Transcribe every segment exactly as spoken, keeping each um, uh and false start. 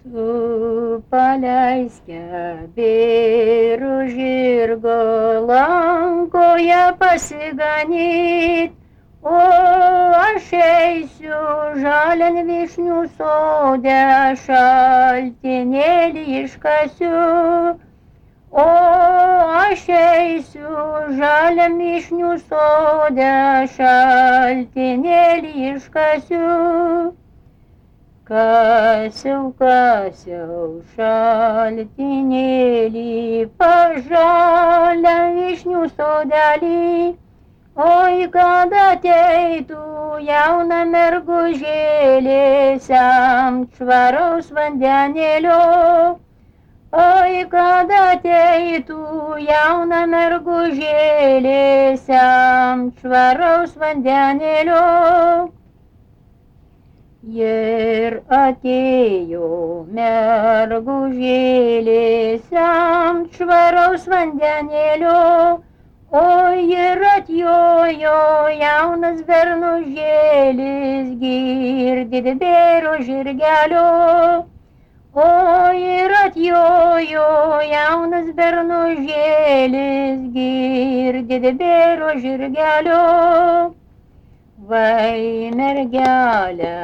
Tu paleisk birų žirgo lankoje pasiganyt, o aš eisiu žalian vyšnių sode, šaltinėlį iškasiu. O aš eisiu žaliam vyšnių sode, šaltinėlį iškasiu. Kasiau, kasiau šaltinėlį, pažaliam vyšnių sodelį. Oi, kad ateitų jauna mergužėlė, semt švaraus vandenėlio. Oi, kad ateitų jauna mergužėlė, semt švaraus vandenėlio. Ir atėjo mergužėlė, semt švaraus vandenėlio. Oi, ir atjojo jaunas bernužėlis, girdit bėro žirgelio. Oi, ir atjojo jaunas bernužėlis, girdit bėro žirgelio. Vai, mergelė,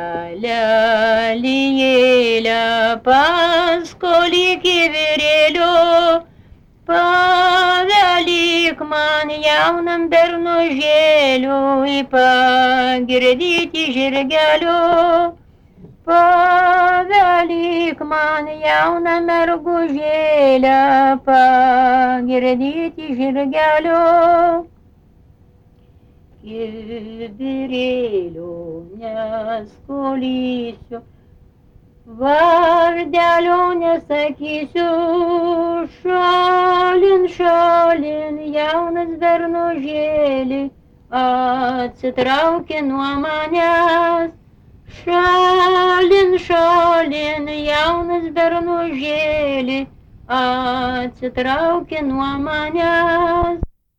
lelijėlė, paskolyk kibirėlio, pavelik man jaunam bernužėliui pagirdyti žirgelio. Pavelik man jaunam mergužėlę pagirdyti žirgelio. Kibirėlio neskolysiu, vardelio nesakysiu, šalin, šalin, jaunas bernužėli, atsitrauki nuo manęs. Šalin, šalin, jaunas bernužėli, atsitrauki nuo manęs.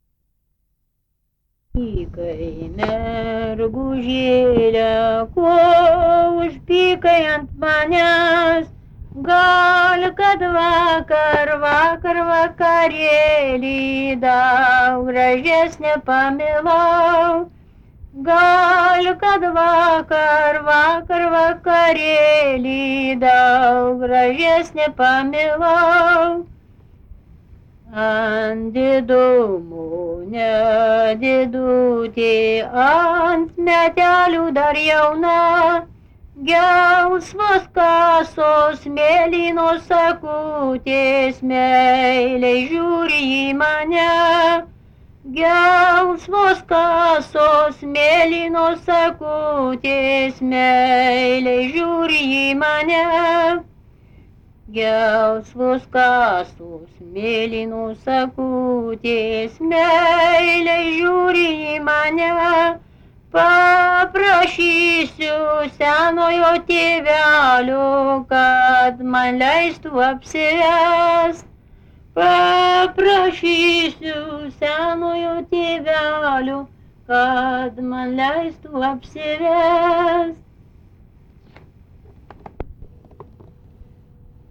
Pykai, mergužėlė, kuo užpykai ant manęs, gal kad vakar, vakar vakarėlį daug gražesnę pamilau. Gal kad vakar, vakar vakarėlį daug gražesnę pamilau. Ant didumo nedidutė, ant metelių dar jauna, gelsvos kasos mėlynos akutės meiliai žiūri į mane. Gelsvos kasos mėlynos akutės meiliai žiūri į mane. Gelsvos kasos mėlynos akutės meiliai žiūri į mane. Paprašysiu senojo tėvelio, kad man leistų apsivest. Paprašysiu senojo tėvelio, kad man leistų apsivest.